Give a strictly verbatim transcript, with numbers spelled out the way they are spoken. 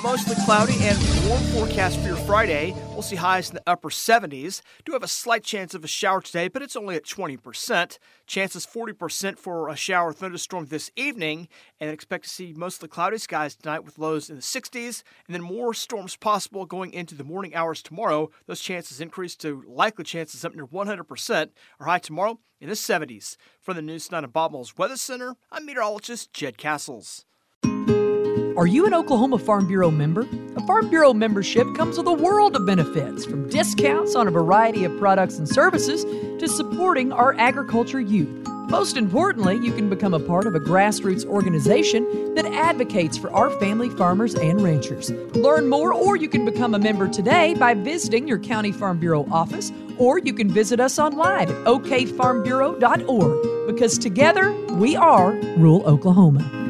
mostly cloudy and warm forecast for your Friday. We'll see highs in the upper seventies. Do have a slight chance of a shower today, but it's only at twenty percent. Chances forty percent for a shower or thunderstorm this evening. And expect to see mostly cloudy skies tonight with lows in the sixties. And then more storms possible going into the morning hours tomorrow. Those chances increase to likely chances up near one hundred percent. Our high tomorrow in the seventies. From the News tonight at Bob Moles Weather Center, I'm meteorologist Jed Castles. Are you an Oklahoma Farm Bureau member? A Farm Bureau membership comes with a world of benefits, from discounts on a variety of products and services to supporting our agriculture youth. Most importantly, you can become a part of a grassroots organization that advocates for our family farmers and ranchers. Learn more, or you can become a member today by visiting your County Farm Bureau office, or you can visit us online at o k farm bureau dot org, because together we are rural Oklahoma.